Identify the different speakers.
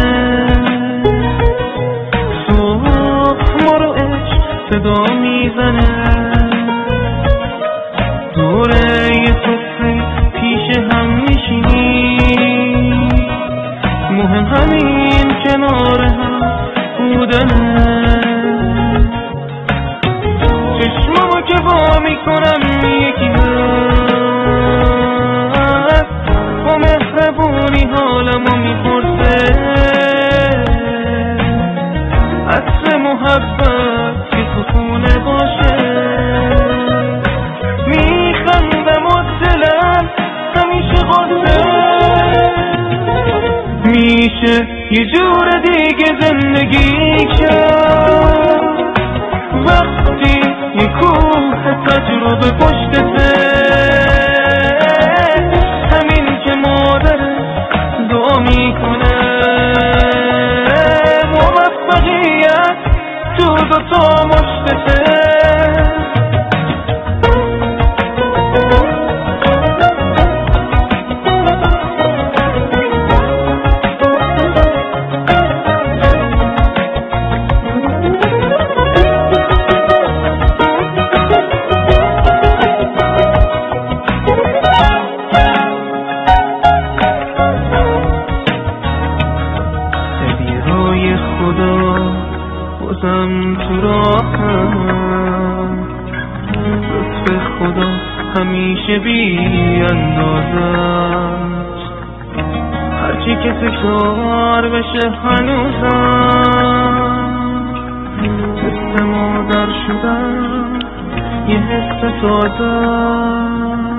Speaker 1: صبح ما رو عشق صدا میزنه، دوره یه سفره پیش هم میشینیم، مهم همین کنار هم بودنه. چشمامو که وا میکنم یکی هست با مهربونی حالمو میپرسه، عطر محبت که تو خونه باشه. میخندم و دلم همیشه قصه، میشه یه جور دیگه زندگی کرد وقتی یه کوه تجربه پشتته، همین که مادره دعا میکنه موفقیت تو دوتا مشتته. خدا بازم تو راهم، لطف خدا همیشه بی اندازست، هرچی که تکرار بشه هنوزم حس مادر شدم، یه حس تازه